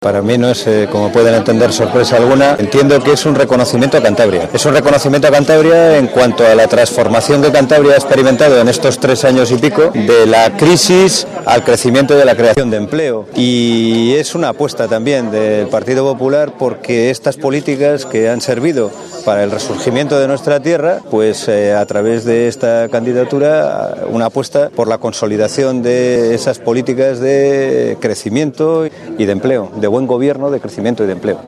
Para mí no es, como pueden entender, sorpresa alguna. Entiendo que es un reconocimiento a Cantabria. Es un reconocimiento a Cantabria en cuanto a la transformación que Cantabria ha experimentado en estos 3 años y pico, de la crisis al crecimiento de la creación de empleo. Y es una apuesta también del Partido Popular porque estas políticas que han servido para el resurgimiento de nuestra tierra, pues a través de esta candidatura, una apuesta por la consolidación de esas políticas de crecimiento y de empleo, de buen gobierno, de crecimiento y de empleo.